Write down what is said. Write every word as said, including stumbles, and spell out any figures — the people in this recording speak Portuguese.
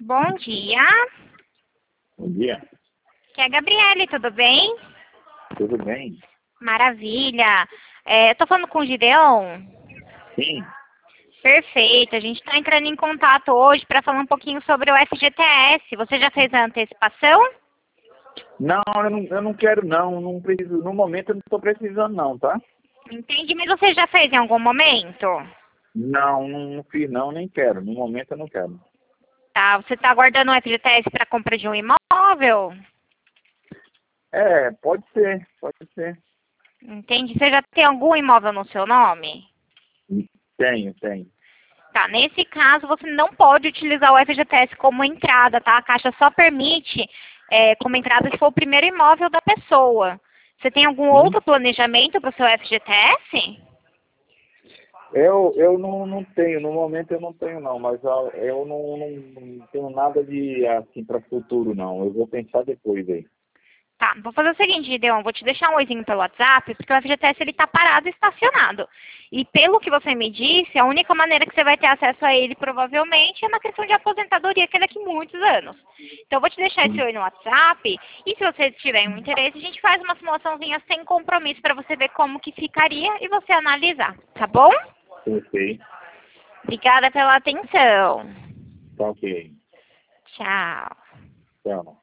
Bom dia. Bom dia. Aqui é a Gabriele, tudo bem? Tudo bem? Maravilha. É, eu tô falando com o Gideon? Sim. Perfeito. A gente está entrando em contato hoje para falar um pouquinho sobre o F G T S. Você já fez a antecipação? Não, eu não, eu não quero não, não preciso, no momento eu não estou precisando não, tá? Entendi, mas você já fez em algum momento? Não, não, não fiz não, nem quero, no momento eu não quero. Tá, você está aguardando o F G T S para compra de um imóvel? É, pode ser, pode ser. Entendi. Você já tem algum imóvel no seu nome? Tenho, tenho. Tá, nesse caso você não pode utilizar o F G T S como entrada, tá? A Caixa só permite é, como entrada se for o primeiro imóvel da pessoa. Você tem algum Sim. outro planejamento para o seu F G T S? Eu, eu não, não tenho, no momento eu não tenho não, mas ah, eu não, não, não tenho nada de assim para futuro não, eu vou pensar depois aí. Tá, vou fazer o seguinte, Gideon, vou te deixar um oizinho pelo WhatsApp, porque o F G T S ele tá parado e estacionado. E pelo que você me disse, a única maneira que você vai ter acesso a ele provavelmente é na questão de aposentadoria, que é daqui a muitos anos. Então eu vou te deixar esse Sim. oi no WhatsApp, e se você tiver um interesse, a gente faz uma simulaçãozinha sem compromisso para você ver como que ficaria e você analisar, tá bom? Ok, Obrigada pela atenção. tá ok. Tchau. Tchau.